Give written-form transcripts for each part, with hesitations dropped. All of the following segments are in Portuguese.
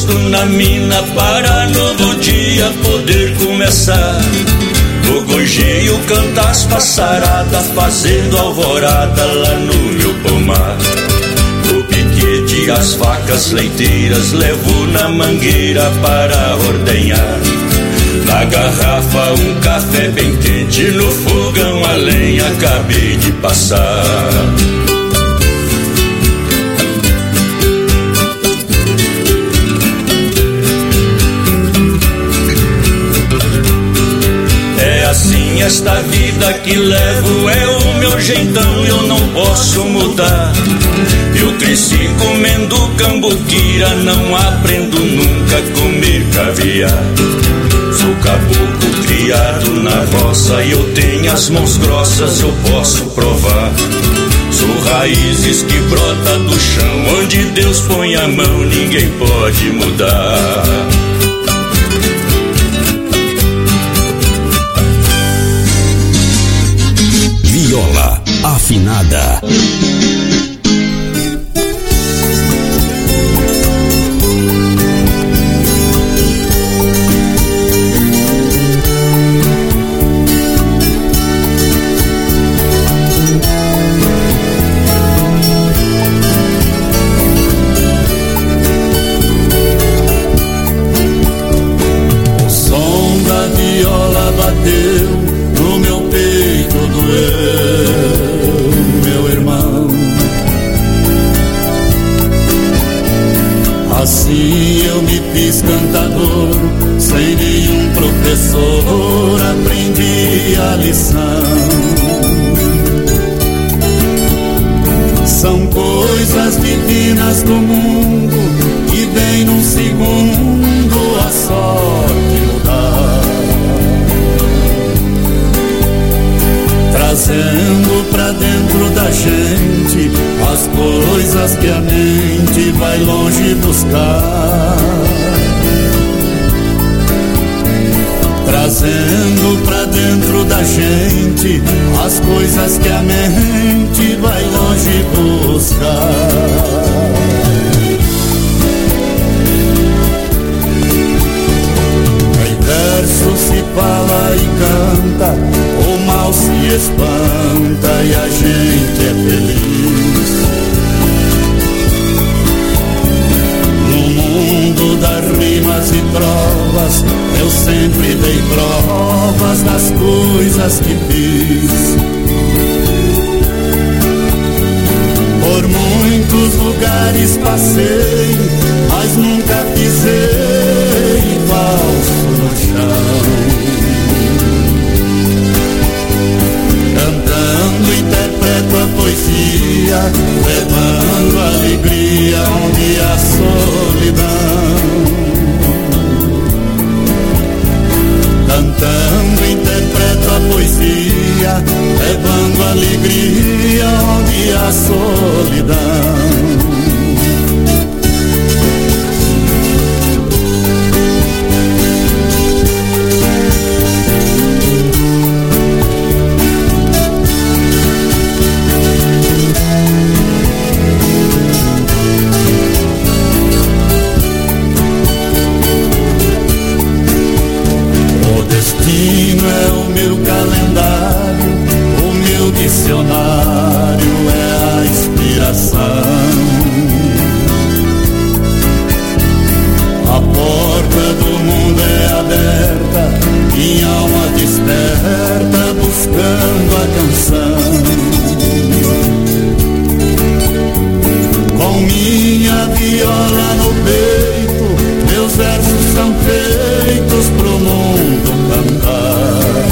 posto na mina para novo dia poder começar. No gorjeio canta as passaradas, fazendo alvorada lá no meu pomar. No piquete as facas leiteiras levo na mangueira para ordenhar. Na garrafa um café bem quente, no fogão a lenha acabei de passar. É assim esta vida que levo, é o meu jeitão, eu não posso mudar. Eu cresci comendo cambuquira, não aprendo nunca a comer caviar. Sou caboclo criado na roça e eu tenho as mãos grossas, eu posso provar. Sou raízes que brota do chão, onde Deus põe a mão ninguém pode mudar. Viola afinada. Assim eu me fiz cantador, sem nenhum professor aprendi a lição. São coisas divinas do mundo que vem num segundo a sorte mudar, trazendo pra dentro da gente as coisas que a mente vai longe buscar, trazendo pra dentro da gente as coisas que a mente vai longe buscar. Verso se fala e canta, o mal se espanta e a gente é feliz. No mundo das rimas e trovas, eu sempre dei provas das coisas que fiz. Por muitos lugares passei, mas nunca pisei falso no chão. Cantando interpreto a poesia, levando alegria onde há solidão. Cantando interpreto a poesia, levando alegria onde há solidão. É o meu calendário, o meu dicionário é a inspiração. A porta do mundo é aberta, minha alma desperta buscando a canção. Com minha viola no peito, meus versos são feitos pro mundo cantar.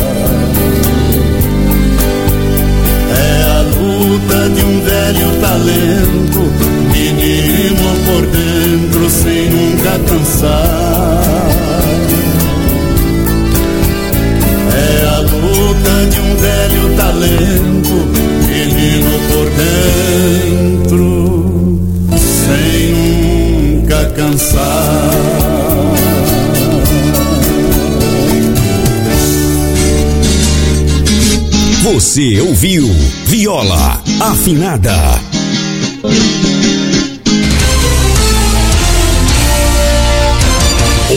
É a luta de um velho talento, menino por dentro sem nunca cansar. É a luta de um velho talento, menino por dentro sem nunca cansar. Você ouviu Viola Afinada.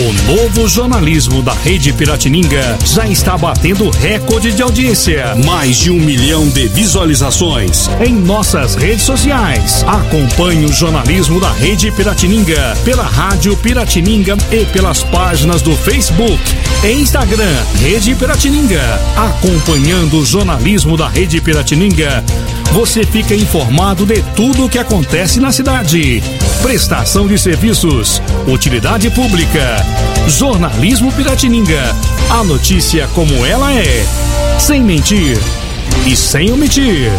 O novo jornalismo da Rede Piratininga já está batendo recorde de audiência. Mais de 1 milhão de visualizações em nossas redes sociais. Acompanhe o jornalismo da Rede Piratininga pela Rádio Piratininga e pelas páginas do Facebook e Instagram Rede Piratininga. Acompanhando o jornalismo da Rede Piratininga, você fica informado de tudo o que acontece na cidade. Prestação de serviços, utilidade pública, jornalismo Piratininga. A notícia como ela é, sem mentir e sem omitir.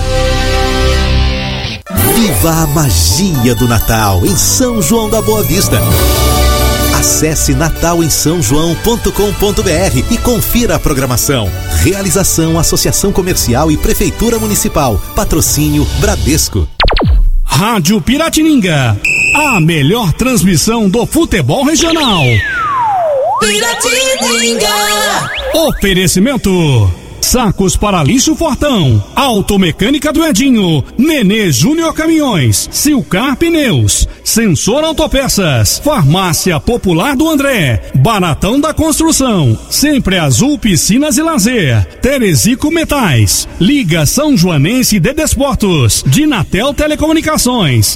Viva a magia do Natal em São João da Boa Vista. Acesse natalemsaojoão.com.br e confira a programação. Realização Associação Comercial e Prefeitura Municipal. Patrocínio Bradesco. Rádio Piratininga, a melhor transmissão do futebol regional. Piratininga. Oferecimento: Sacos para lixo Fortão, Automecânica do Edinho, Nenê Júnior Caminhões, Silcar Pneus, Sensor Autopeças, Farmácia Popular do André, Baratão da Construção, Sempre Azul Piscinas e Lazer, Terezico Metais, Liga São Joanense de Desportos, Dinatel Telecomunicações.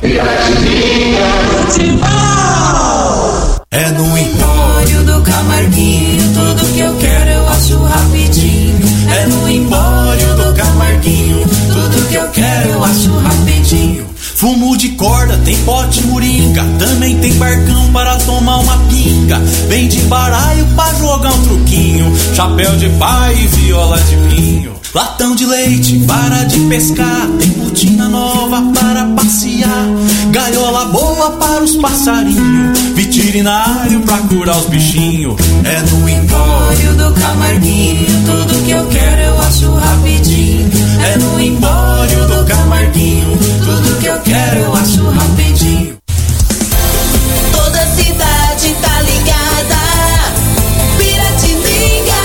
É no Empório do Camarguinho, tudo que eu quero eu acho rapidinho. É no Empório do Camarguinho, tudo que eu quero eu acho rapidinho. Fumo de corda, tem pote moringa, também tem barcão para tomar uma pinga. Vem de baralho pra jogar um truquinho, chapéu de pai e viola de pinho. Latão de leite, vara de pescar, tem botina nova para passear. Gaiola boa para os passarinhos, veterinário pra curar os bichinhos. É no Empório do Camarguinho, tudo que eu quero eu acho rapidinho. É no Empório do Camarguinho, tudo que eu quero eu acho rapidinho. Toda a cidade tá ligada, Piratininga.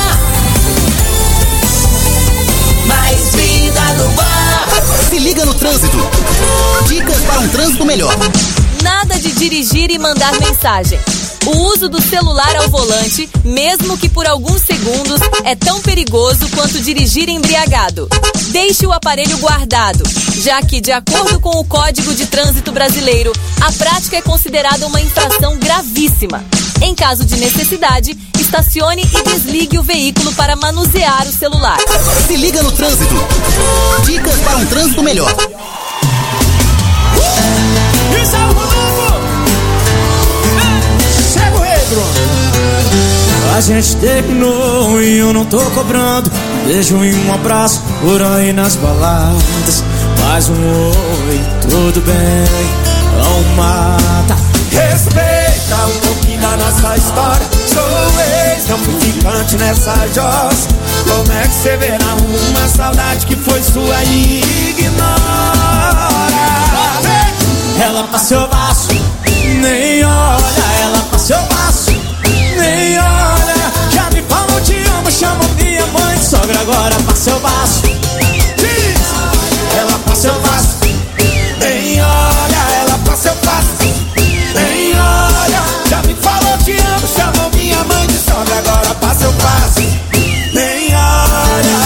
Mais vida no ar. Se liga no trânsito. Dicas para um trânsito melhor. Nada de dirigir e mandar mensagem. O uso do celular ao volante, mesmo que por alguns segundos, é tão perigoso quanto dirigir embriagado. Deixe o aparelho guardado, já que, de acordo com o Código de Trânsito Brasileiro, a prática é considerada uma infração gravíssima. Em caso de necessidade, estacione e desligue o veículo para manusear o celular. Se liga no trânsito. Dicas para um trânsito melhor. Isso é o Rodolfo! Chega o rei, Bruno! A gente terminou e eu não tô cobrando um beijo e um abraço por aí nas baladas. Mais um oi, tudo bem, não mata. Respeita um pouquinho da nossa história. Sou ex, não fui ficante nessa jossa. Como é que você vê na rua uma saudade que foi sua e ignora? Ela passou baixo, nem olha. Ela passou baixo, nem olha. Já me falou te amo, chamou minha mãe de sogra. Agora passou baixo. Ela passou baixo, nem olha. Ela passou baixo, nem olha. Já me falou te amo, chamou minha mãe de sogra. Agora passou baixo, nem olha.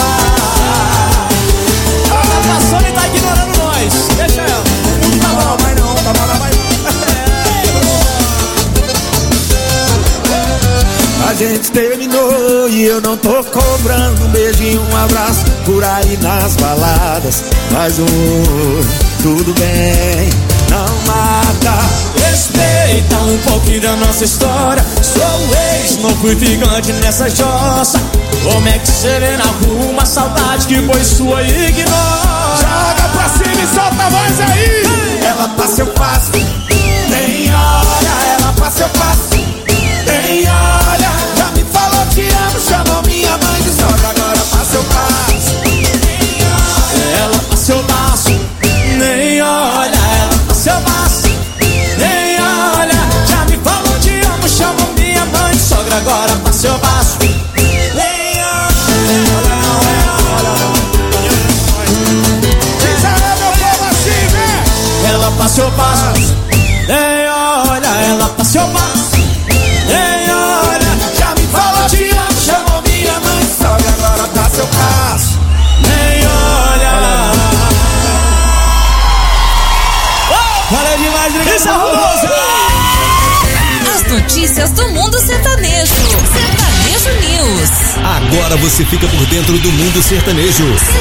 Ela passou e tá ignorando nós. Deixa ela. A gente terminou e eu não tô cobrando um beijinho, um abraço por aí nas baladas. Mais um oi, tudo bem, não mata. Respeita um pouquinho da nossa história. Sou ex, não fui ficante nessa jossa. Como é que você vê na rua uma saudade que foi sua e ignora? Joga pra cima e solta a voz aí. Ela passa, eu passo, nem olha. Ela passa, eu passo, nem olha. Já me falou te amo, chamou minha mãe de sogra. Agora passa, eu passo, nem olha. Ela passa, eu passo, nem olha. Ela passa, eu passo, nem olha. Já me falou te amo, chamou minha mãe de sogra. Agora passa, eu passo, nem olha. Ela passou, passo, nem olha. Ela passou, passo, Agora você fica por dentro do mundo sertanejo.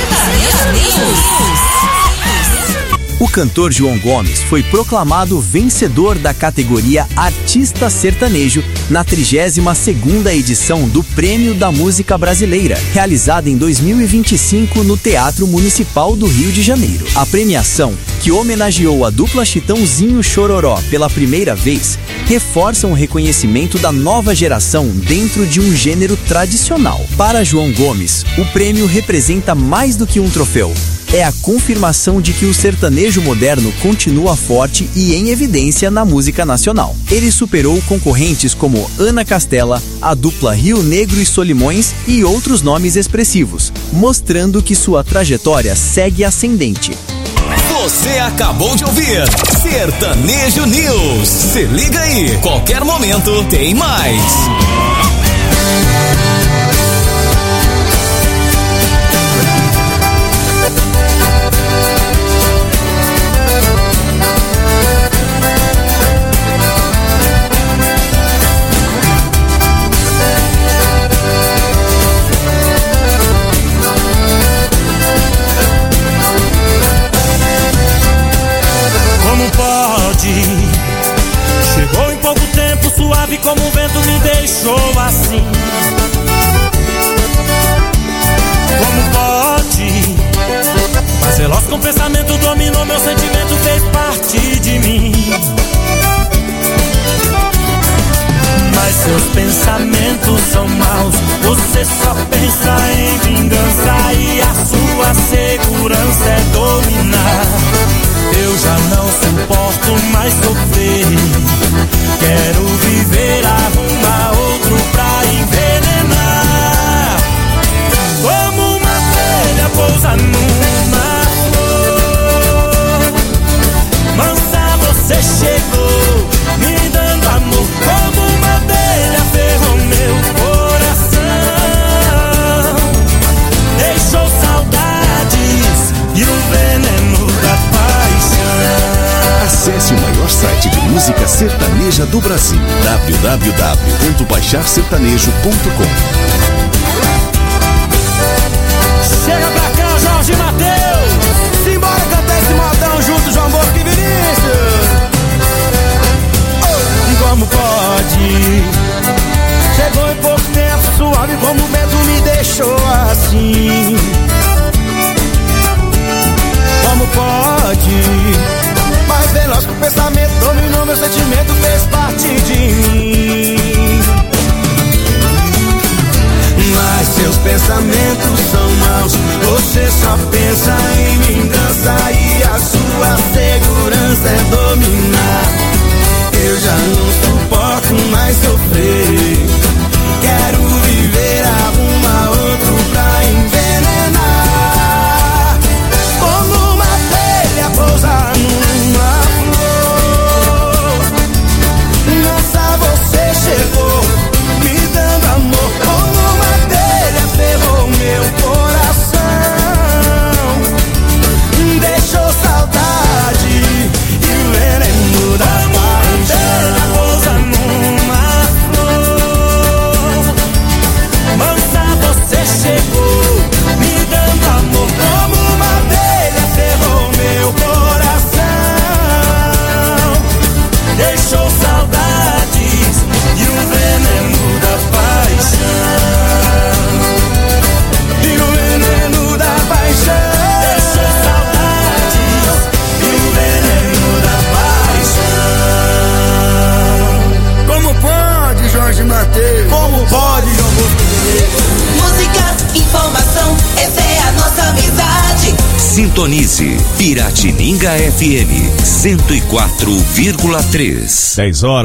O cantor João Gomes foi proclamado vencedor da categoria Artista Sertanejo na 32ª edição do Prêmio da Música Brasileira, realizada em 2025 no Teatro Municipal do Rio de Janeiro. A premiação, que homenageou a dupla Chitãozinho Chororó pela primeira vez, reforça um reconhecimento da nova geração dentro de um gênero tradicional. Para João Gomes, o prêmio representa mais do que um troféu. É a confirmação de que o sertanejo moderno continua forte e em evidência na música nacional. Ele superou concorrentes como Ana Castela, a dupla Rio Negro e Solimões e outros nomes expressivos, mostrando que sua trajetória segue ascendente. Você acabou de ouvir Sertanejo News. Se liga aí, qualquer momento tem mais. Chegou em pouco tempo, suave como o vento, me deixou assim. Como pode? Mas veloz com o pensamento dominou meu sentimento, fez parte de mim. Mas seus pensamentos são maus, você só pensa em vingança e a sua segurança é dominar. Eu já não suporto mais sofrer, quero viver, arrumar outro pra envenenar. Como uma abelha pousa numa flor, mansa você chegou, me dando amor. Como uma abelha ferrou meu coração, deixou saudades e o veneno da paixão. Acesse o maior site de música sertaneja do Brasil, www.baixarsertanejo.com. Chega pra cá, Jorge Mateus, simbora cantar esse modão junto, João Bosco e Vinícius. Como pode? Chegou em pouco tempo, suave como o vento, me deixou assim. Como pode? Mais veloz que o pensamento dominou meu sentimento, fez parte de mim. Mas seus pensamentos são maus, você só pensa em vingança e a sua segurança é dominar. Eu já não suporto mais sofrer, quero viver, arrumar outro pra envenenar. Como uma abelha pousa numa flor, nossa, você chegou, me dando amor. Como uma abelha ferrou meu coração, deixou saudade e o veneno da paixão. Pousa numa flor, mansa, você chegou, me dando amor. Como uma abelha ferrou meu coração, deixou saudades e o veneno da paixão. E o veneno da paixão, deixou saudades e o veneno da paixão. Como pode, Jorge Mateus? Como pode, João Bosco? Música, informação, essa é a nossa amizade. Sintonize Piratininga FM 104,3.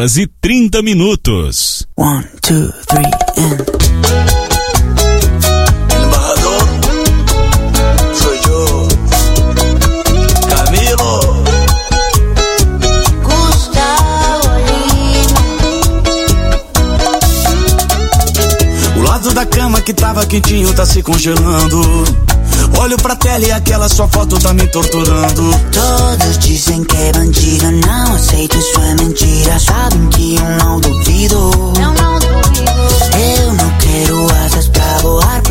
10h30. 1, 2, 3 and... Embajador, soy yo, Camilo. Gustavo Lima. O lado da cama que tava quentinho tá se congelando. Olho pra tela e aquela sua foto tá me torturando. Todos dizem que é bandido, não aceito, isso é mentira. Sabem que eu não duvido. Eu não quero asas pra voar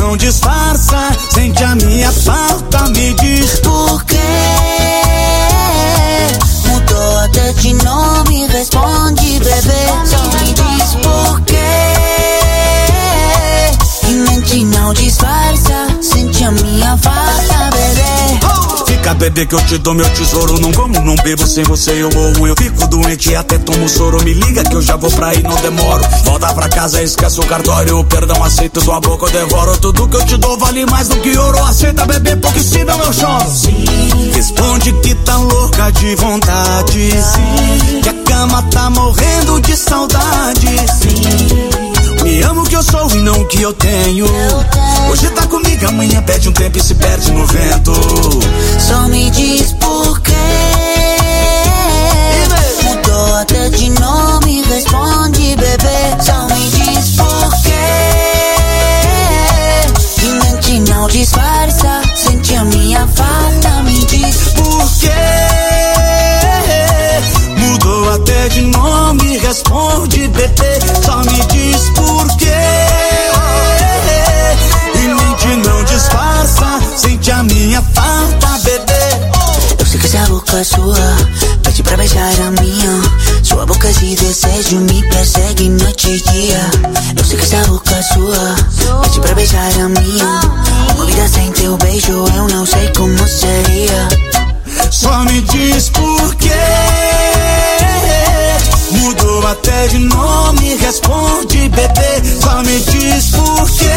não disfarça, sente a minha falta, me diz por quê? Mudou até de nome, responde, bebê. Só me diz por quê? E mente não disfarça, sente a minha falta, bebê. Fica, bebê, que eu te dou meu tesouro. Não como, não bebo, sem você eu morro. Eu fico doente e até tomo soro. Me liga que eu já vou pra aí, não demoro. Volta pra casa, esquece o cartório. Perdão, aceito, tua boca eu devoro. Tudo que eu te dou vale mais do que ouro. Aceita, bebê, porque senão eu choro. Sim. Responde que tá louca de vontade. Sim. Que a cama tá morrendo de saudade. Sim. Me amo que eu sou e não que eu tenho. Hoje tá comigo, amanhã pede um tempo e se perde no vento. Só me diz por quê? Mudou até de nome, responde, bebê. Só me diz por quê? E mente não disfarça, sente a minha falta, me diz por quê? Mudou até de nome, responde, bebê. Só me diz por quê? E mente não disfarça, sente a minha falta, bebê. Eu sei que essa boca é sua, pede pra beijar a minha. Sua boca de desejo me persegue noite e dia. Eu sei que essa boca é sua, pede pra beijar a minha. Uma vida sem teu beijo eu não sei como seria. Só me diz por quê? Mudou até de nome, responde, bebê. Só me diz por quê?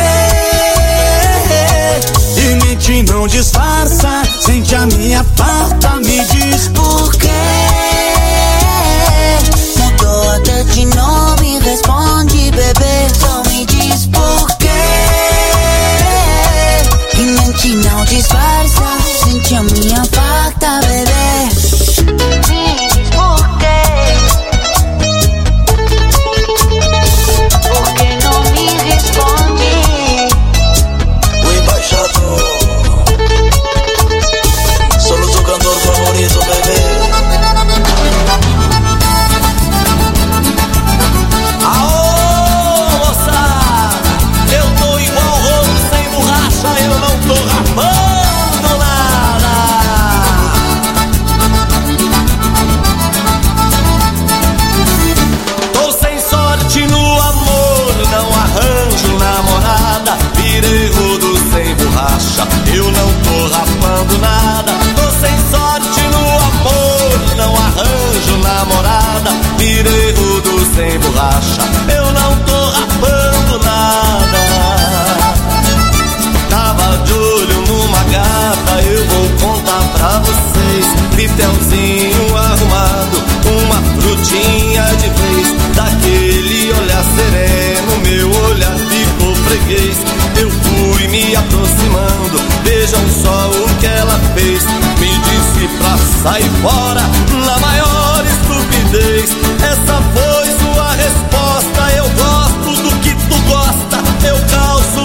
E mente não disfarça, sente a minha falta, me diz por quê? Mudou até de nome, responde, bebê. Só me diz por quê? E mente não disfarça, sente a minha falta, bebê. Eu não tô rapando nada, tô sem sorte no amor, não arranjo namorada, virei rudo sem borracha, eu não tô rapando nada. Tava de olho numa gata, eu vou contar pra vocês, pitelzinho arrumado, uma frutinha de vez, daquele olhar sereno, meu olhar ficou freguês. Eu fui me aproximando, vejam só o que ela fez. Me disse pra sair fora, na maior estupidez. Essa foi sua resposta, eu gosto do que tu gosta, eu calço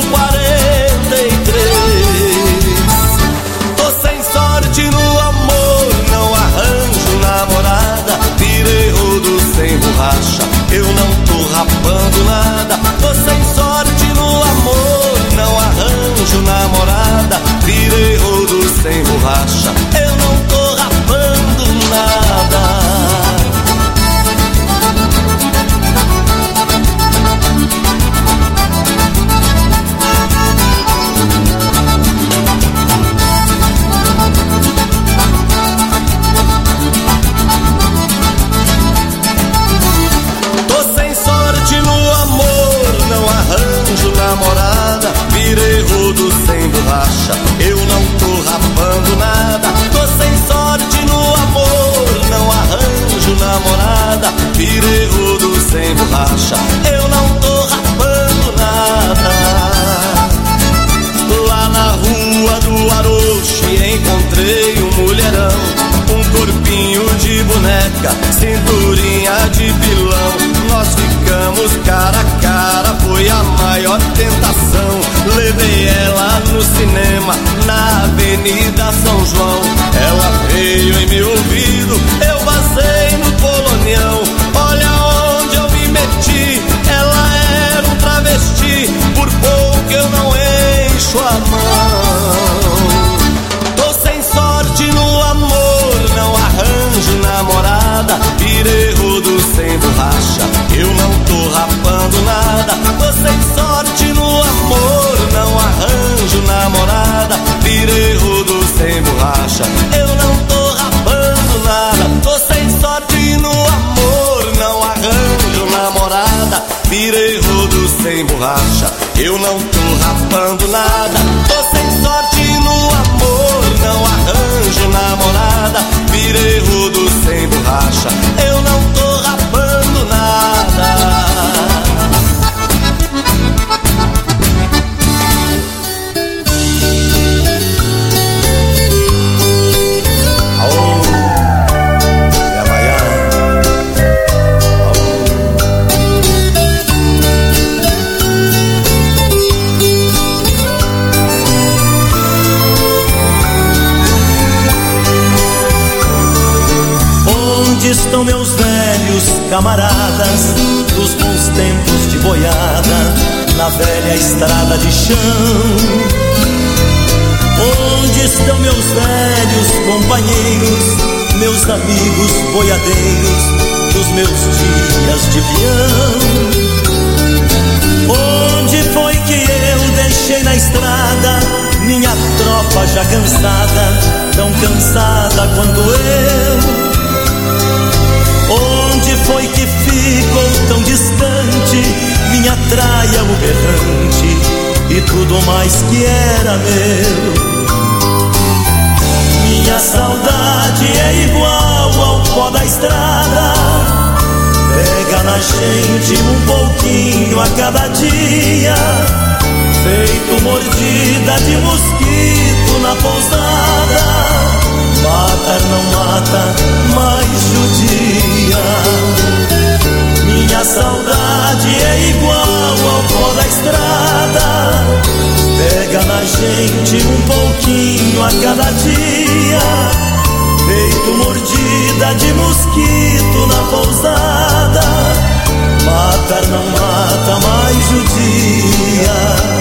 43. Tô sem sorte no amor, não arranjo namorada, virei rodo sem borracha, eu não tô rapando nada. Tô sem sorte no amor, não arranjo namorada, virei rodo sem borracha, eu não tô rapando nada. Tô sem sorte no amor, não arranjo namorada, virei rodo sem borracha, eu não tô rapando nada. Tô sem sorte no amor, não arranjo namorada, virei rodo sem borracha, eu não tô rapando nada. Lá na rua do Aroche encontrei um mulherão, um corpinho de boneca, cinturinha de pilão. Nós ficamos cara a cara, foi a maior tentação. Levei ela no cinema, na Avenida São João. Ela veio em meu ouvido, eu vazei no Polonião. Olha onde eu me meti, ela era um travesti, por pouco eu não encho sua mão. Tô sem sorte no amor, não arranjo namorada. Virei rodo sem borracha, eu não tô rapando nada. Tô sem sorte no amor, não arranjo namorada. Virei rodo sem borracha, eu não tô rapando nada. Tô sem sorte no amor, não arranjo namorada. Virei rodo sem borracha, eu não tô rapando nada. Tô sem sorte no amor, não arranjo namorada. Virei rodo sem borracha, eu não tô rapando nada. Onde estão meus velhos camaradas dos bons tempos de boiada na velha estrada de chão? Onde estão meus velhos companheiros, meus amigos boiadeiros dos meus dias de peão? Onde foi que eu deixei na estrada minha tropa já cansada, tão cansada quanto eu? Onde foi que ficou tão distante minha traia, o berrante e tudo mais que era meu? Minha saudade é igual ao pó da estrada, pega na gente um pouquinho a cada dia, feito mordida de mosquito na pousada. Matar não mata, mas judia. Minha saudade é igual ao pó da estrada, pega na gente um pouquinho a cada dia, feito mordida de mosquito na pousada. Matar não mata, mas judia.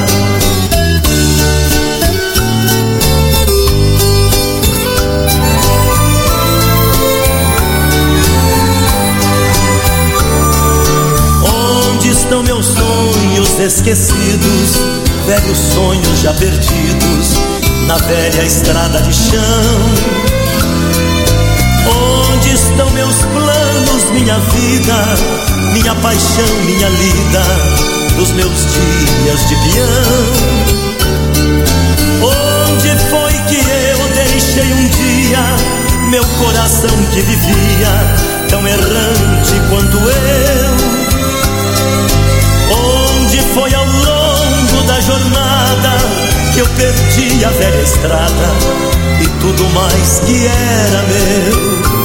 Estão meus sonhos esquecidos, velhos sonhos já perdidos na velha estrada de chão? Onde estão meus planos, minha vida, minha paixão, minha lida dos meus dias de peão? Onde foi que eu deixei um dia meu coração que vivia tão errante quanto eu? Onde foi ao longo da jornada que eu perdi a velha estrada e tudo mais que era meu?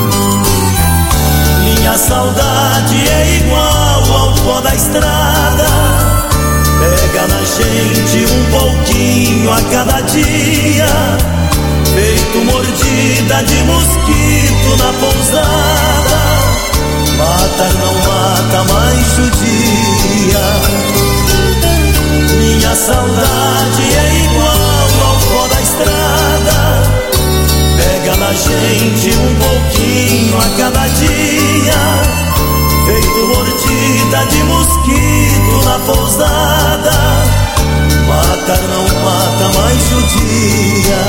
Minha saudade é igual ao pó da estrada, pega na gente um pouquinho a cada dia, feito mordida de mosquito na pousada. Matar não mata, mas judia. Minha saudade é igual ao pó da estrada, pega na gente um pouquinho a cada dia, feito mordida de mosquito na pousada. Matar não mata, mas judia.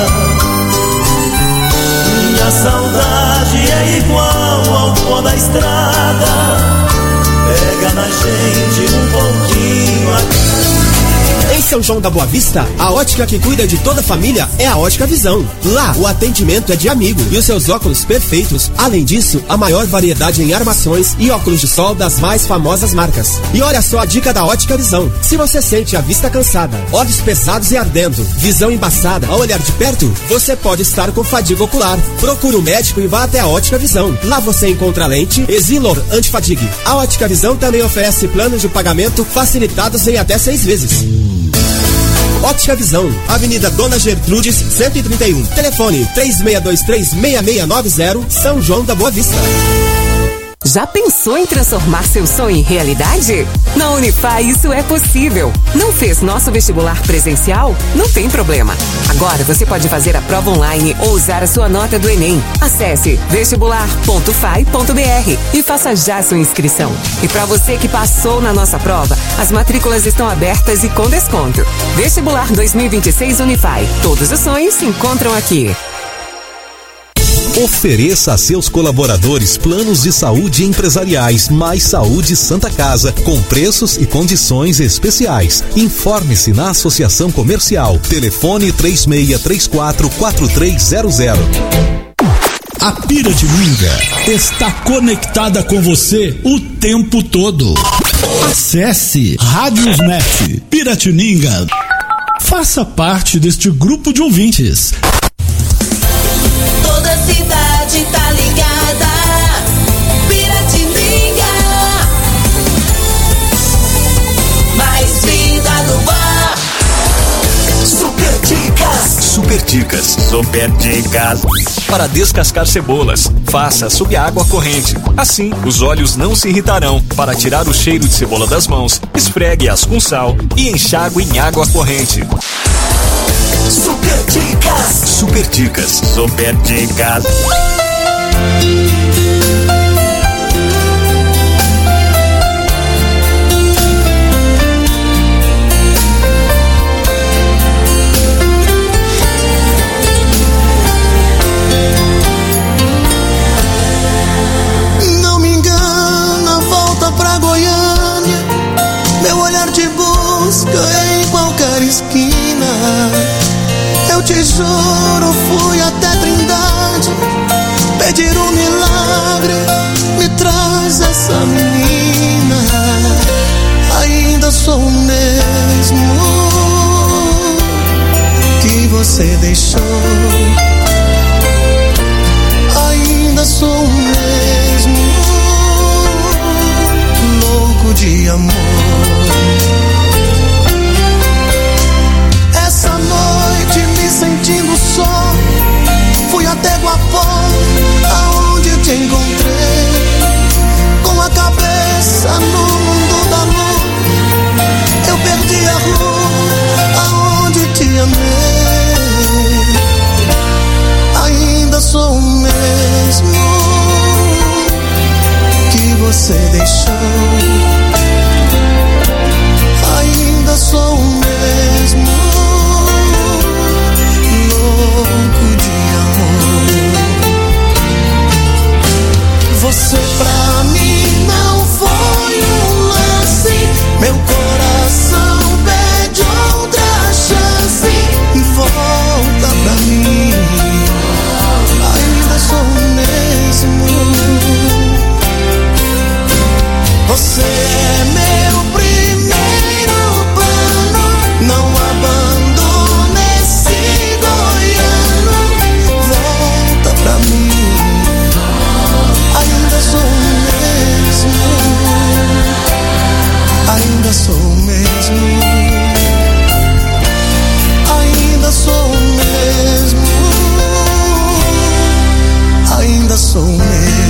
Minha saudade é igual ao pó da estrada, pega na gente um pouquinho a... Em São João da Boa Vista, a ótica que cuida de toda a família é a Ótica Visão. Lá, o atendimento é de amigo e os seus óculos perfeitos. Além disso, a maior variedade em armações e óculos de sol das mais famosas marcas. E olha só a dica da Ótica Visão. Se você sente a vista cansada, olhos pesados e ardendo, visão embaçada ao olhar de perto, você pode estar com fadiga ocular. Procure um médico e vá até a Ótica Visão. Lá você encontra lente Exilor Antifadigue. A Ótica Visão também oferece planos de pagamento facilitados em até 6 vezes. Ótica Visão, Avenida Dona Gertrudes, 131. Telefone 3623-6690, São João da Boa Vista. Já pensou em transformar seu sonho em realidade? Na Unify isso é possível. Não fez nosso vestibular presencial? Não tem problema. Agora você pode fazer a prova online ou usar a sua nota do Enem. Acesse vestibular.fai.br e faça já sua inscrição. E para você que passou na nossa prova, as matrículas estão abertas e com desconto. Vestibular 2026 Unify. Todos os sonhos se encontram aqui. Ofereça a seus colaboradores planos de saúde empresariais Mais Saúde Santa Casa, com preços e condições especiais. Informe-se na Associação Comercial. Telefone 3634-4300. A Piratininga está conectada com você o tempo todo. Acesse Radiosnet Piratininga. Faça parte deste grupo de ouvintes. Toda cidade tá ligada. Piratininga. Mais vida no ar. Super Dicas. Super Dicas. Super Dicas. Para descascar cebolas, faça sob água corrente. Assim, os olhos não se irritarão. Para tirar o cheiro de cebola das mãos, esfregue-as com sal e enxague em água corrente. Super Dicas. Super Dicas. Super Dicas. Não me engana, volta pra Goiânia. Meu olhar te busca em qualquer esquina. Eu te juro, fui até Trindade pedir um milagre, me traz essa menina. Ainda sou o mesmo que você deixou. Ainda sou o mesmo louco de amor. Essa noite me sentindo só, fui até Guapó, aonde te encontrei, com a cabeça no mundo da lua. Eu perdi a rua, aonde te amei. Ainda sou o mesmo que você deixou. Ainda sou o mesmo louco de amor. Você pra mim não foi um lance, meu coração pede outra chance. Volta pra mim, ainda sou o mesmo. Você é meu primeiro plano, não abandona esse goiano. Volta pra mim, ainda sou o mesmo. Ainda sou o mesmo. Ainda sou o mesmo. Ainda sou o mesmo.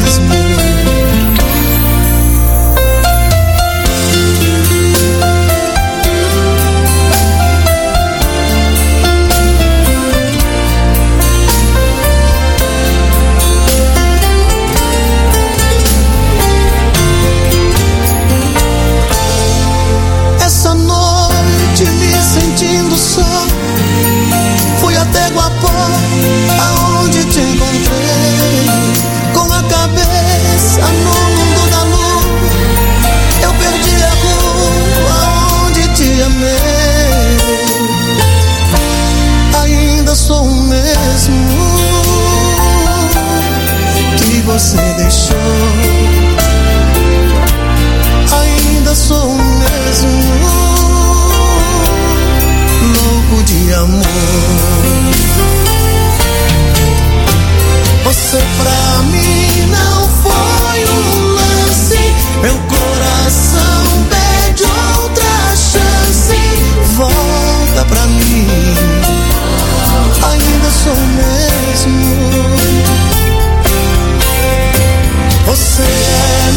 Essa noite me sentindo só, fui até Guapó, aonde te encontrei, com a cabeça no mundo da lua. Eu perdi a rua, aonde te amei. Ainda sou o mesmo que você deixou. Ainda sou o mesmo louco de amor. Você pra mim não foi um lance, meu coração pede outra chance. Volta pra mim, ainda sou o mesmo. Você é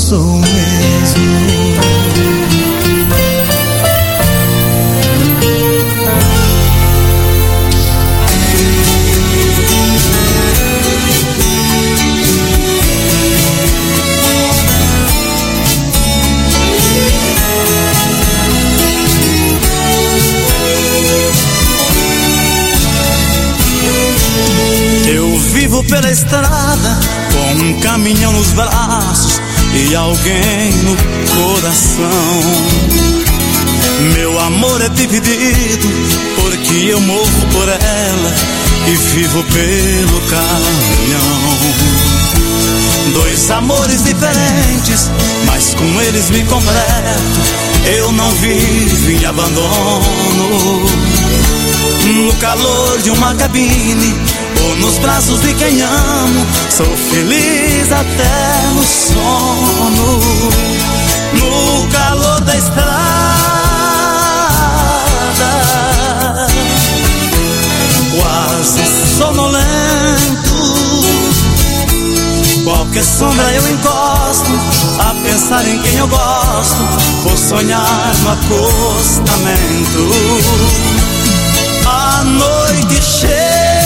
sou o mesmo. Vivo pela estrada com um caminhão nos braços e alguém no coração. Meu amor é dividido porque eu morro por ela e vivo pelo caminhão. Dois amores diferentes, mas com eles me completo. Eu não vivo em abandono. No calor de uma cabine ou nos braços de quem amo, sou feliz até no sono. No calor da estrada, quase sonolento, qualquer sombra eu encosto, a pensar em quem eu gosto, vou sonhar no acostamento. A noite chega,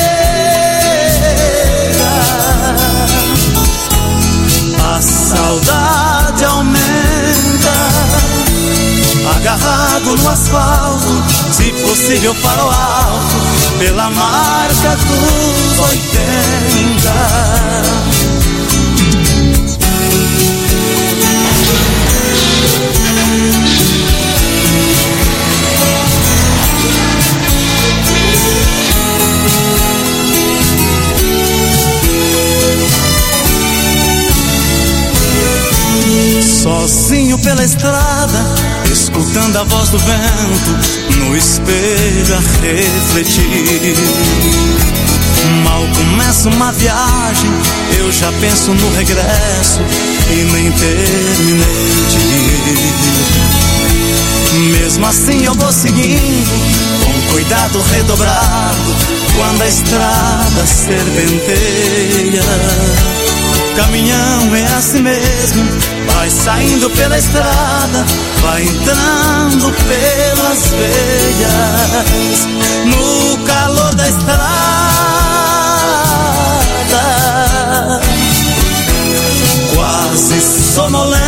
a saudade aumenta, agarrado no asfalto, se possível para o alto, pela marca dos 80. Sozinho pela estrada, escutando a voz do vento, no espelho a refletir. Mal começa uma viagem, eu já penso no regresso e nem terminei de ir. Mesmo assim eu vou seguindo, com cuidado redobrado, quando a estrada serpenteia. Caminhão é assim mesmo, vai saindo pela estrada, vai entrando pelas veias. No calor da estrada, quase sonolento,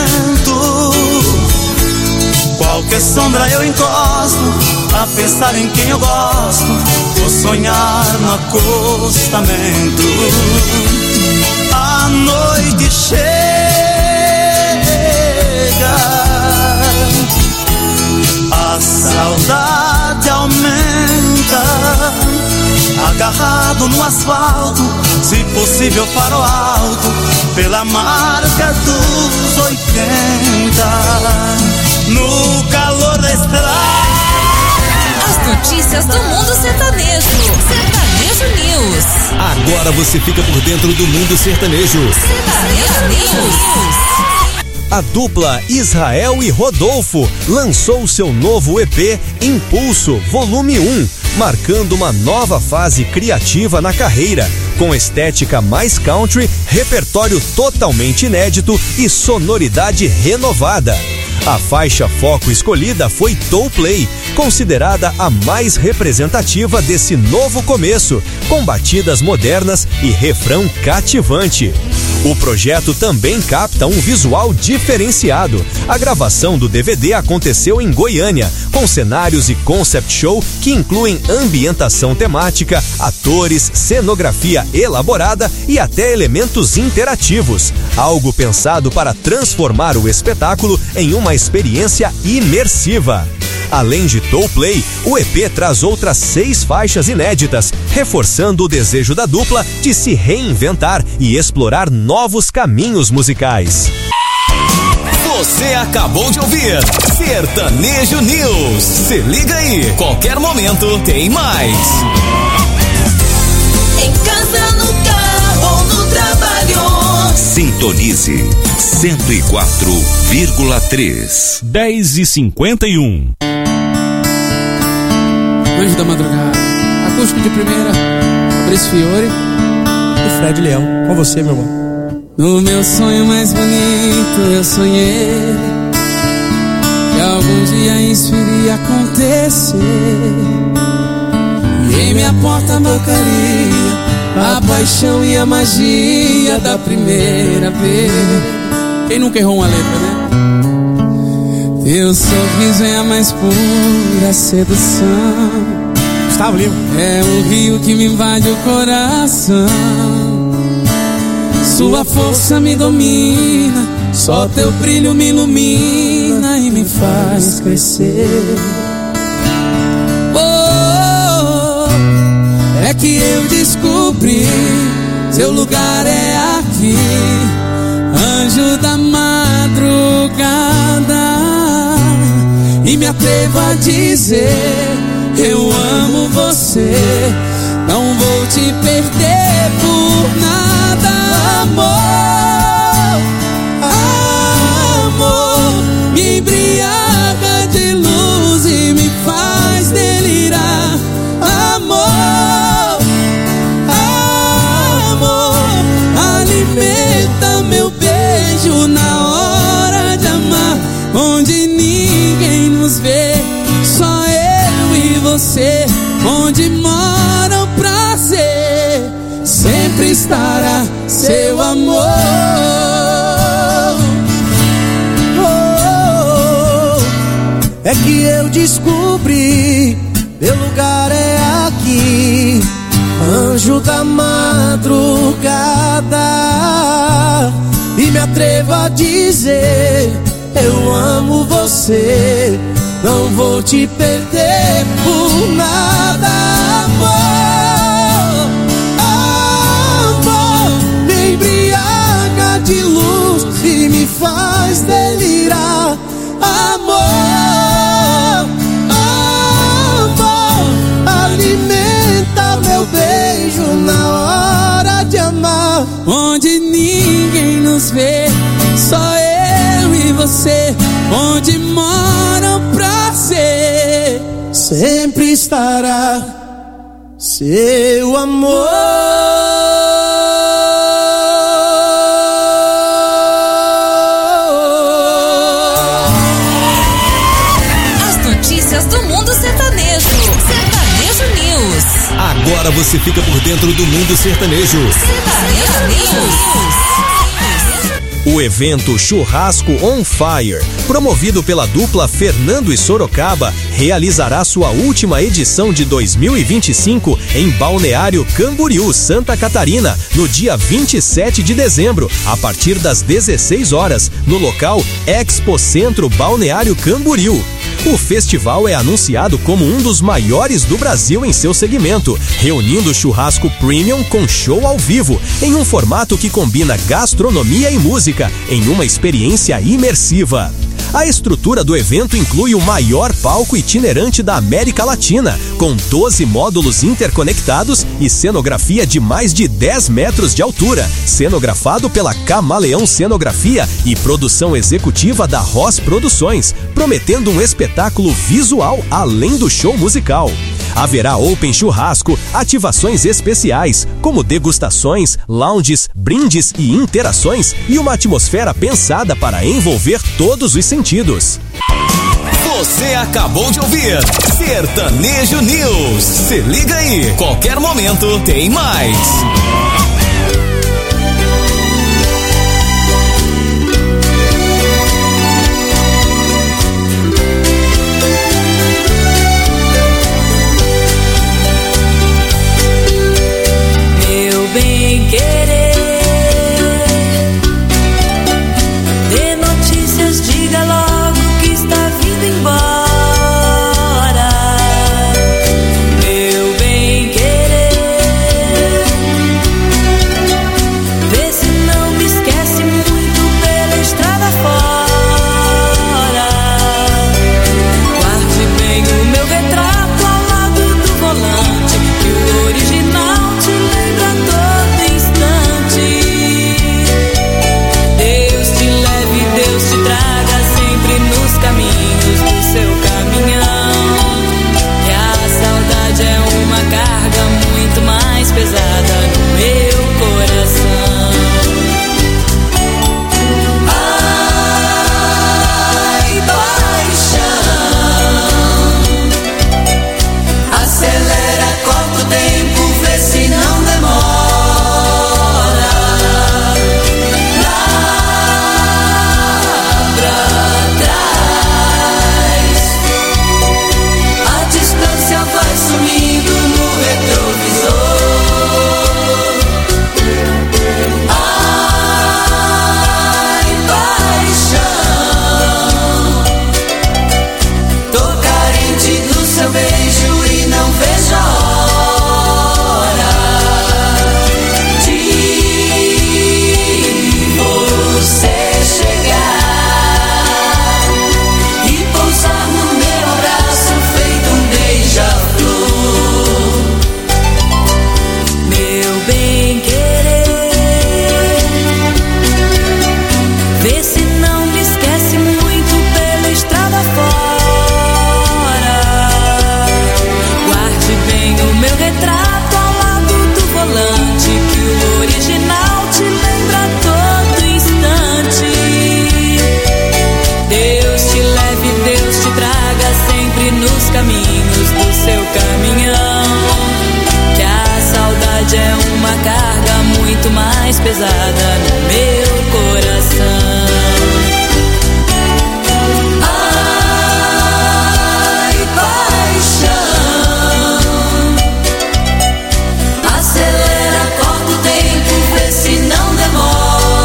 qualquer sombra eu encosto, a pensar em quem eu gosto, vou sonhar no acostamento. A noite chega, a saudade aumenta, agarrado no asfalto, se possível para o alto, pela marca dos 80. No calor da estrada, as notícias do mundo sertanejo. Sertanejo News. Agora você fica por dentro do mundo sertanejo. Sertanejo News. A dupla Israel e Rodolfo lançou seu novo EP Impulso Volume 1, marcando uma nova fase criativa na carreira, com estética mais country, repertório totalmente inédito e sonoridade renovada. A faixa foco escolhida foi Toll Play, considerada a mais representativa desse novo começo, com batidas modernas e refrão cativante. O projeto também capta um visual diferenciado. A gravação do DVD aconteceu em Goiânia, com cenários e concept show que incluem ambientação temática, atores, cenografia elaborada e até elementos interativos. Algo pensado para transformar o espetáculo em uma experiência imersiva. Além de Toll Play, o EP traz outras 6 faixas inéditas, reforçando o desejo da dupla de se reinventar e explorar novos caminhos musicais. Você acabou de ouvir Sertanejo News. Se liga aí, qualquer momento tem mais. Em casa, no carro ou no trabalho. Sintonize 104,3. 10h51. Anjo da Madrugada, acústico de primeira, Fabrício Fiore e Fred Leão. Com você, meu irmão. No meu sonho mais bonito eu sonhei que algum dia isso iria acontecer. E em minha porta marcaria a paixão e a magia da primeira vez. Quem nunca errou uma letra, né? Teu sorriso é a mais pura sedução. Gustavo Lima. É um rio que me invade o coração. Sua força me domina, só teu brilho me ilumina e me faz crescer. Oh, é que eu descobri, seu lugar é aqui, anjo da madrugada. E me atrevo a dizer, eu amo você, não vou te perder por nada. Amor, amor, me embriaga de luz e me faz delirar. Amor, amor, alimenta meu beijo na hora de amar, onde ninguém nos vê, só eu e você, onde mora o prazer, sempre estará seu amor. Oh, é que eu descobri, meu lugar é aqui, anjo da madrugada. E me atrevo a dizer, eu amo você, não vou te perder por nada. Amor, amor, me embriaga de luz e me faz delirar. Amor, amor, alimenta meu beijo na hora de amar, onde ninguém nos vê, só eu e você, onde mora o prazer, sempre estará seu amor. As notícias do mundo sertanejo. Sertanejo News. Agora você fica por dentro do mundo sertanejo. Sertanejo News. O evento Churrasco on Fire, promovido pela dupla Fernando e Sorocaba, realizará sua última edição de 2025 em Balneário Camboriú, Santa Catarina, no dia 27 de dezembro, a partir das 16 horas, no local Expo Centro Balneário Camboriú. O festival é anunciado como um dos maiores do Brasil em seu segmento, reunindo churrasco premium com show ao vivo, em um formato que combina gastronomia e música, em uma experiência imersiva. A estrutura do evento inclui o maior palco itinerante da América Latina, com 12 módulos interconectados e cenografia de mais de 10 metros de altura, cenografado pela Camaleão Cenografia e produção executiva da Ross Produções, prometendo um espetáculo visual além do show musical. Haverá open churrasco, ativações especiais, como degustações, lounges, brindes e interações, e uma atmosfera pensada para envolver todos os sentidos. Você acabou de ouvir Sertanejo News. Se liga aí, qualquer momento tem mais. Bem querer, dê notícias, diga logo que está vindo embora. Meu bem querer, ele nos caminhos do seu caminhão. Que a saudade é uma carga muito mais pesada no meu coração. Ai, paixão, acelera, corta o tempo, vê se não demora.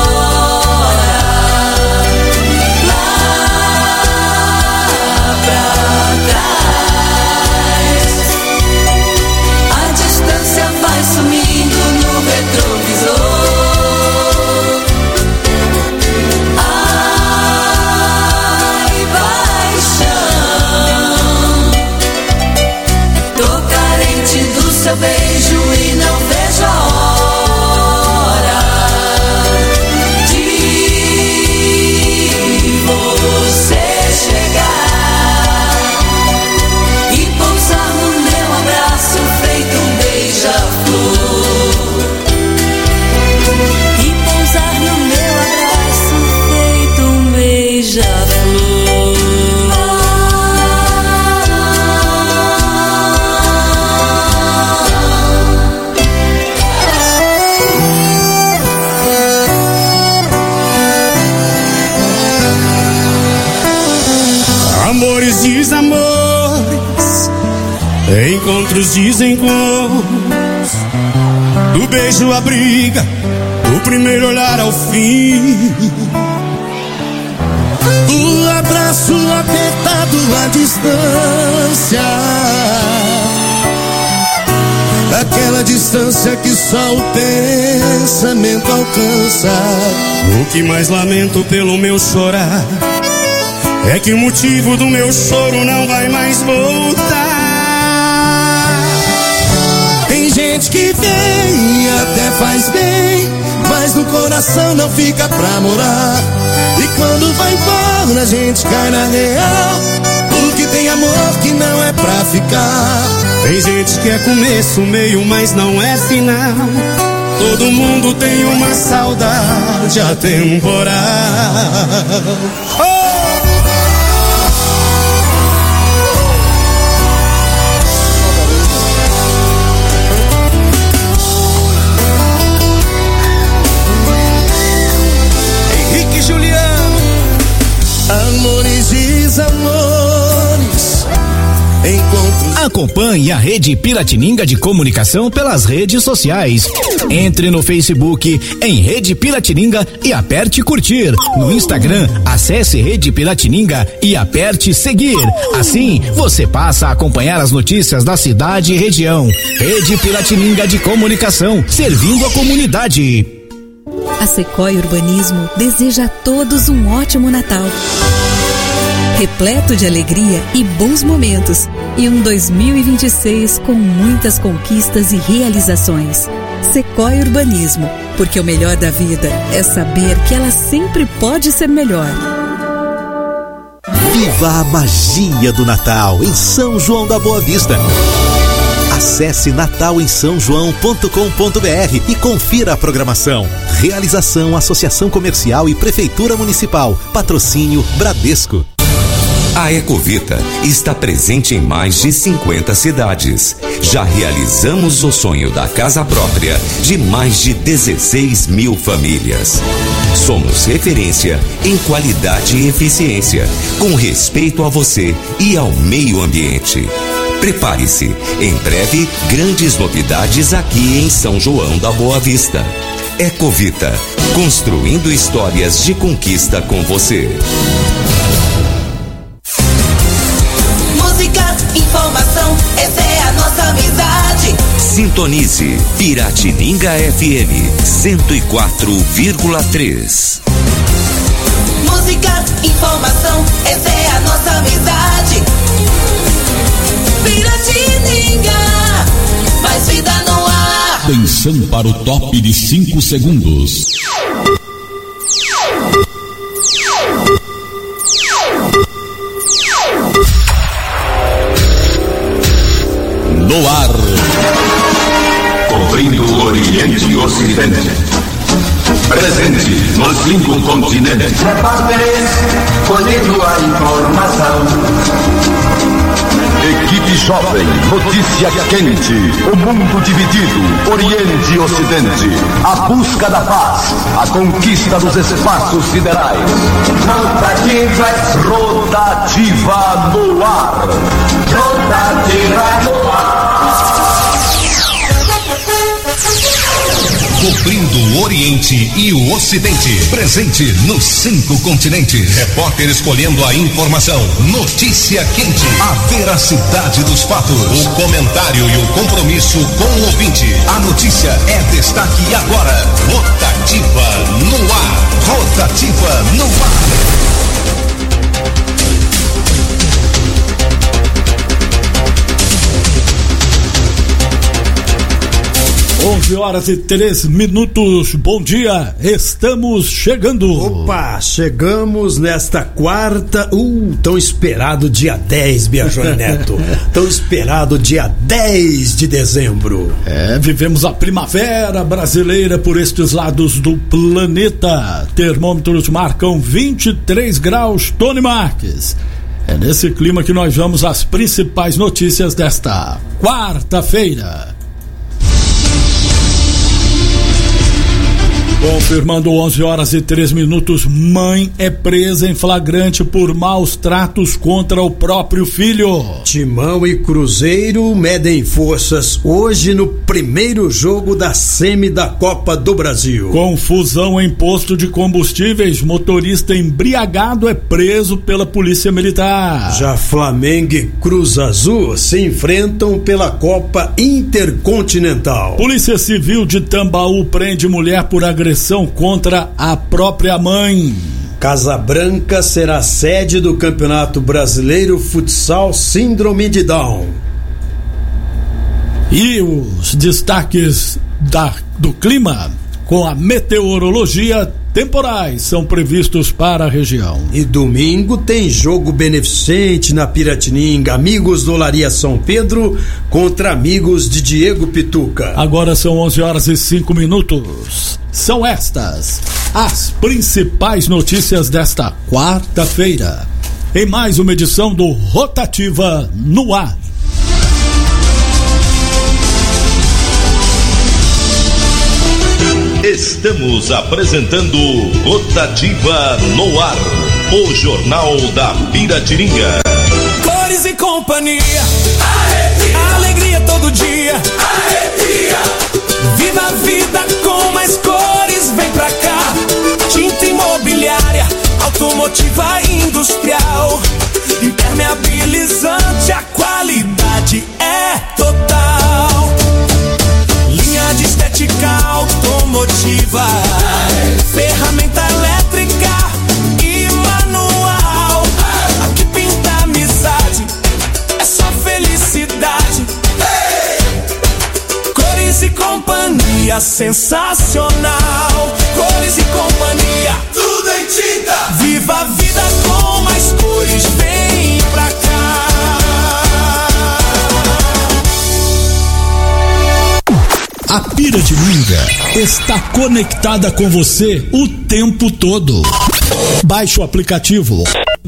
Sumindo no retrovisor. Ai, paixão, tô carente do seu beijo e não vejo a hora de você chegar e pousar no meu abraço feito um beija-flor. Amores, desamores, encontros, desencontros, do beijo à briga, do primeiro olhar ao fim, o abraço apertado à distância, aquela distância que só o pensamento alcança. O que mais lamento pelo meu chorar é que o motivo do meu choro não vai mais voltar. Tem gente que vem e até faz bem, mas no coração não fica pra morar. E quando vai embora a gente cai na real, porque tem amor que não é pra ficar. Tem gente que é começo, meio, mas não é final. Todo mundo tem uma saudade atemporal. Oh! Amores, desamores, encontros. Acompanhe a Rede Piratininga de Comunicação pelas redes sociais. Entre no Facebook em Rede Piratininga e aperte curtir. No Instagram, acesse Rede Piratininga e aperte seguir. Assim, você passa a acompanhar as notícias da cidade e região. Rede Piratininga de Comunicação, servindo a comunidade. A Sequoia Urbanismo deseja a todos um ótimo Natal, repleto de alegria e bons momentos, e um 2026 com muitas conquistas e realizações. Sequoia Urbanismo, porque o melhor da vida é saber que ela sempre pode ser melhor. Viva a magia do Natal em São João da Boa Vista. Acesse natalemsãojoão.com.br e confira a programação. Realização Associação Comercial e Prefeitura Municipal. Patrocínio Bradesco. A Ecovita está presente em mais de 50 cidades. Já realizamos o sonho da casa própria de mais de 16 mil famílias. Somos referência em qualidade e eficiência, com respeito a você e ao meio ambiente. Prepare-se, em breve, grandes novidades aqui em São João da Boa Vista. Ecovita, construindo histórias de conquista com você. Música, informação, essa é a nossa amizade. Sintonize Piratininga FM 104,3. Música, informação, essa é a nossa amizade. Piratininga, mais vida no ar. Atenção para o top de 5 segundos. No ar. Cobrindo o Oriente e o Ocidente. Presente nos 5 continentes. Repórteres colhendo a informação. jovem, notícia quente. O mundo dividido, Oriente e Ocidente. A busca da paz, a conquista dos espaços siderais. Rotativa no ar. Rotativa no ar. Cobrindo o Oriente e o Ocidente. Presente nos 5 continentes. Repórter escolhendo a informação. Notícia quente. A veracidade dos fatos. O comentário e o compromisso com o ouvinte. A notícia é destaque agora. Rotativa no ar. Rotativa no ar. 11h03. Bom dia, estamos chegando. Opa, chegamos nesta quarta, tão esperado dia 10, Biajone Neto. Tão esperado dia 10 de dezembro. Vivemos a primavera brasileira por estes lados do planeta. Termômetros marcam 23 graus, Tony Marques. É nesse clima que nós vamos às principais notícias desta quarta-feira. Confirmando 11h03, mãe é presa em flagrante por maus tratos contra o próprio filho. Timão e Cruzeiro medem forças hoje no primeiro jogo da semi da Copa do Brasil. Confusão em posto de combustíveis, motorista embriagado é preso pela Polícia Militar. Já Flamengo e Cruz Azul se enfrentam pela Copa Intercontinental. Polícia Civil de Tambaú prende mulher por agressão contra a própria mãe. Casa Branca será sede do Campeonato Brasileiro Futsal Síndrome de Down. E os destaques do clima com a meteorologia: temporais são previstos para a região. E domingo tem jogo beneficente na Piratininga. Amigos do Olaria São Pedro contra amigos de Diego Pituca. Agora são 11h05. São estas as principais notícias desta quarta-feira, em mais uma edição do Rotativa no Ar. Estamos apresentando Rotativa no Ar, o Jornal da Piratininga. Cores e companhia, arrepia. Alegria todo dia, arrepia. Viva a vida com mais cores, vem pra cá. Tinta imobiliária, automotiva industrial, impermeabilizante, a qualidade é total. Linha de estética automotiva, ferramenta elétrica e manual. Aqui pinta amizade, é só felicidade. Cores e companhia sensacional. Cores e companhia, tudo em tinta. Viva a vida com mais cores, vem pra cá. A Piratininga está conectada com você o tempo todo. Baixe o aplicativo.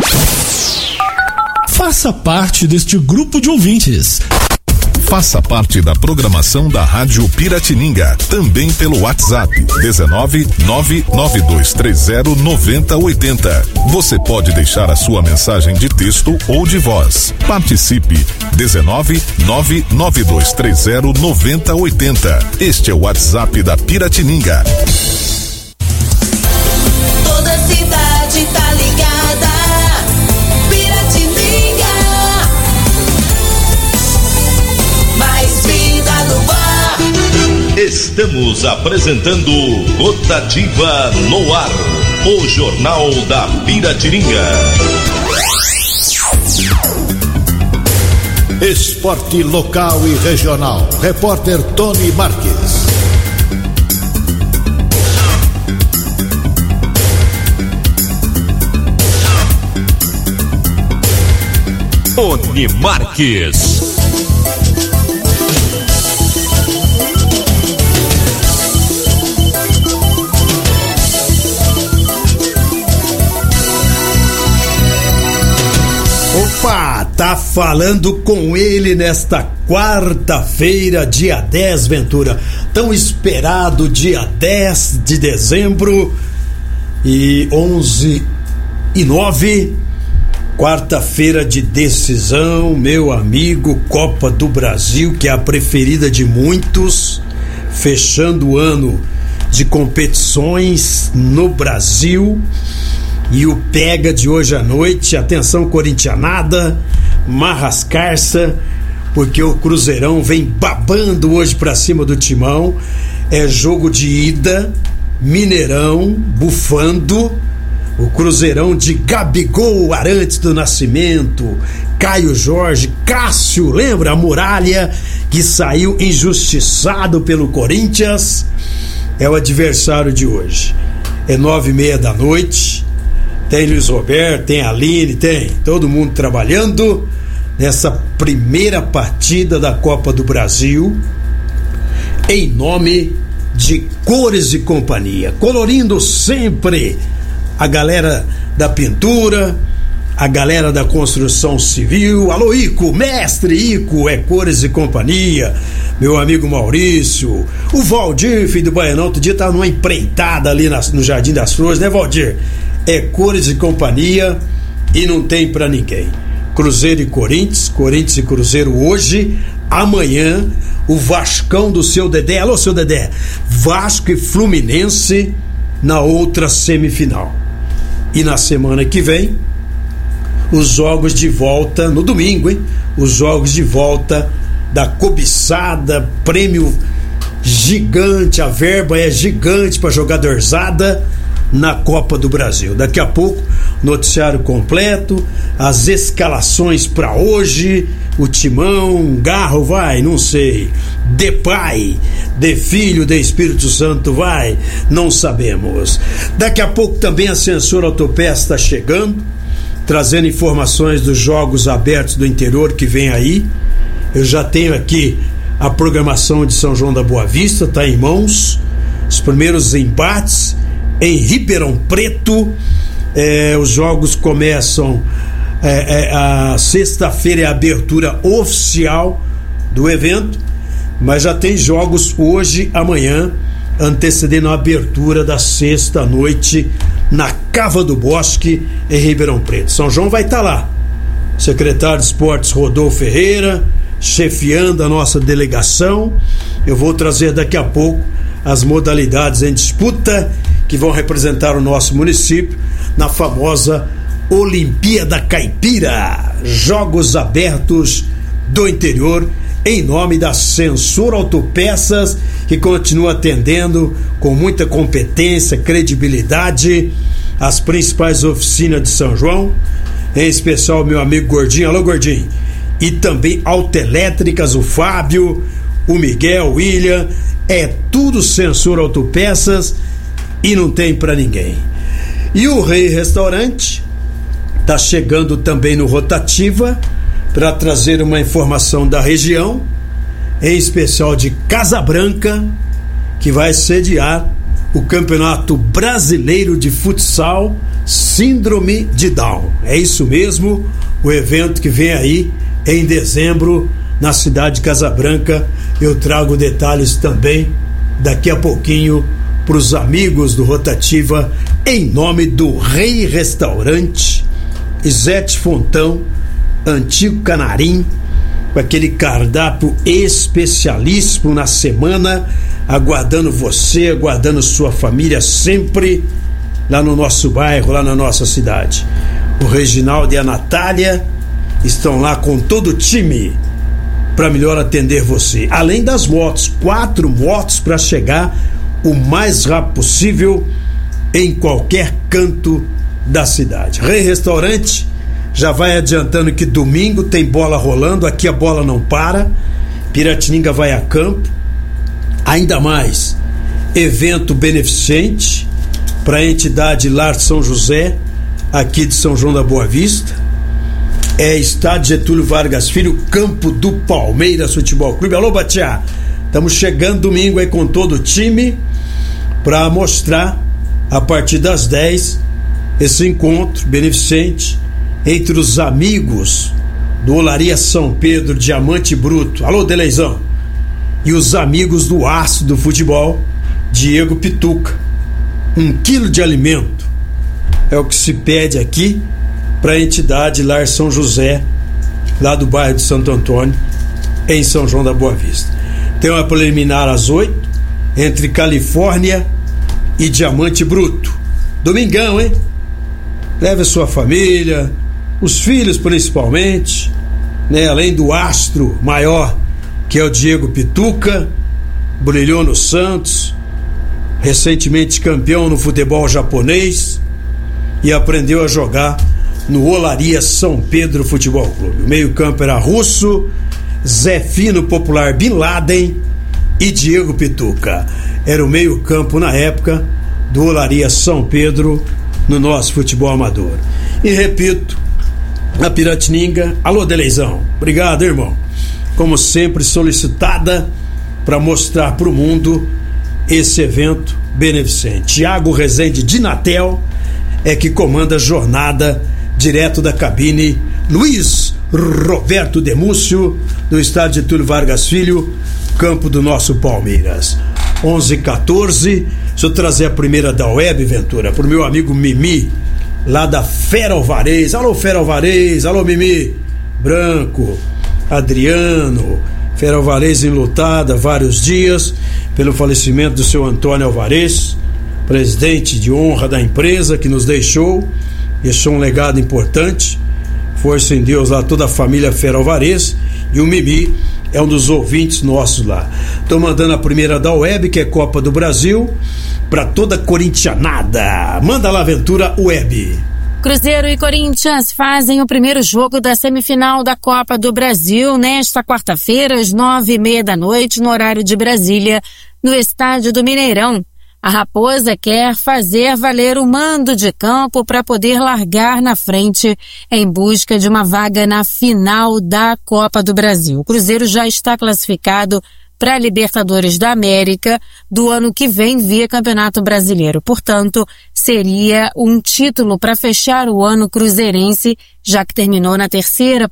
Faça parte deste grupo de ouvintes. Faça parte da programação da Rádio Piratininga, também pelo WhatsApp 19992309080. Você pode deixar a sua mensagem de texto ou de voz. Participe 19992309080. Este é o WhatsApp da Piratininga. Toda cidade tá ligada. Piratininga. Mais vida no ar. Estamos apresentando Rotativa no Ar, o Jornal da Piratininga. Esporte local e regional. Repórter Tony Marques. Tony Marques. Opa, tá falando com ele nesta quarta-feira, dia 10, Ventura. Tão esperado dia 10 de dezembro e 11:09, quarta-feira de decisão, meu amigo, Copa do Brasil, que é a preferida de muitos, fechando o ano de competições no Brasil. E o pega de hoje à noite, atenção corintianada, marrascarça, porque o Cruzeirão vem babando hoje pra cima do Timão. É jogo de ida, Mineirão, bufando, o Cruzeirão de Gabigol, Arantes do Nascimento, Caio Jorge, Cássio, lembra? A Muralha, que saiu injustiçado pelo Corinthians, é o adversário de hoje. É 9:30 da noite. Tem Luiz Roberto, tem Aline, tem todo mundo trabalhando nessa primeira partida da Copa do Brasil, em nome de Cores e Companhia, colorindo sempre a galera da pintura, a galera da construção civil. Alô, Ico, mestre Ico, é Cores e Companhia, meu amigo Maurício, o Valdir, filho do Baianão, outro dia tava numa empreitada ali no Jardim das Flores, né, Valdir? É Cores e Companhia e não tem pra ninguém. Cruzeiro e Corinthians, Corinthians e Cruzeiro hoje, amanhã o Vascão do seu Dedé, alô seu Dedé, Vasco e Fluminense na outra semifinal. E na semana que vem, os jogos de volta, no domingo, hein? Os jogos de volta da cobiçada, prêmio gigante, a verba é gigante pra jogadorzada na Copa do Brasil. Daqui a pouco, noticiário completo, as escalações para hoje, o Timão, Garro vai, não sei, de Pai, de Filho, de Espírito Santo vai, não sabemos. Daqui a pouco também a Censura Autopeças está chegando, trazendo informações dos jogos abertos do interior que vem aí. Eu já tenho aqui a programação de São João da Boa Vista, tá em mãos, os primeiros embates em Ribeirão Preto. Os jogos começam a sexta-feira, é a abertura oficial do evento, mas já tem jogos hoje, amanhã, antecedendo a abertura da sexta noite na Cava do Bosque, em Ribeirão Preto. São João vai estar lá, secretário de Esportes Rodolfo Ferreira chefiando a nossa delegação. Eu vou trazer daqui a pouco as modalidades em disputa que vão representar o nosso município na famosa Olimpíada Caipira, Jogos Abertos do Interior, em nome da Censura Autopeças, que continua atendendo com muita competência, credibilidade as principais oficinas de São João, em especial meu amigo Gordinho, alô Gordinho, e também Autoelétricas, o Fábio, o Miguel, o William, é tudo Censura Autopeças e não tem pra ninguém. E o Rei Restaurante tá chegando também no Rotativa para trazer uma informação da região, em especial de Casa Branca, que vai sediar o Campeonato Brasileiro de Futsal Síndrome de Down. É isso mesmo, o evento que vem aí em dezembro na cidade de Casa Branca. Eu trago detalhes também daqui a pouquinho para os amigos do Rotativa, em nome do Rei Restaurante, Izete Fontão, Antigo Canarim, com aquele cardápio especialíssimo na semana, aguardando você, aguardando sua família sempre lá no nosso bairro, lá na nossa cidade. O Reginaldo e a Natália estão lá com todo o time para melhor atender você. Além das motos, 4 motos para chegar o mais rápido possível em qualquer canto da cidade. Rei Restaurante já vai adiantando que domingo tem bola rolando, aqui a bola não para, Piratininga vai a campo, ainda mais evento beneficente para a entidade Lar São José, aqui de São João da Boa Vista, é Estádio Getúlio Vargas Filho, campo do Palmeiras Futebol Clube. Alô Batiá, estamos chegando domingo aí com todo o time para mostrar a partir das 10 esse encontro beneficente entre os amigos do Olaria São Pedro, Diamante Bruto. Alô, Deleizão. E os amigos do aço do futebol, Diego Pituca. 1 quilo de alimento é o que se pede aqui para a entidade Lar São José, lá do bairro de Santo Antônio, em São João da Boa Vista. Tem uma preliminar às 8, entre Califórnia e Diamante Bruto. Domingão, hein? Leve a sua família, os filhos principalmente, né? Além do astro maior, que é o Diego Pituca, brilhou no Santos, recentemente campeão no futebol japonês e aprendeu a jogar no Olaria São Pedro Futebol Clube. O meio-campo era Russo, Zé Fino Popular Bin Laden e Diego Pituca. Era o meio-campo na época do Olaria São Pedro no nosso futebol amador. E repito, a Piratininga, alô, Deleizão, obrigado, irmão. Como sempre, solicitada para mostrar para o mundo esse evento beneficente. Tiago Rezende de Natel é que comanda a jornada direto da cabine. Luiz Roberto Demúcio, do estádio Túlio Vargas Filho, campo do nosso Palmeiras. 11h14. Deixa eu trazer a primeira da web, Ventura, pro meu amigo Mimi, lá da Fera Alvarez. Alô, Fera Alvarez, alô, Mimi Branco, Adriano. Fera Alvarez enlutada vários dias pelo falecimento do seu Antônio Alvarez, presidente de honra da empresa, que nos deixou um legado importante. Força em Deus lá, toda a família Fera Alvarez. E o Mimi é um dos ouvintes nossos lá. Tô mandando a primeira da web, que é Copa do Brasil, para toda a corintianada. Manda lá, Ventura, web. Cruzeiro e Corinthians fazem o primeiro jogo da semifinal da Copa do Brasil nesta quarta-feira, às 9h30 da noite, no horário de Brasília, no estádio do Mineirão. A Raposa quer fazer valer o mando de campo para poder largar na frente em busca de uma vaga na final da Copa do Brasil. O Cruzeiro já está classificado para a Libertadores da América do ano que vem via Campeonato Brasileiro. Portanto, seria um título para fechar o ano cruzeirense, já que terminou na terceira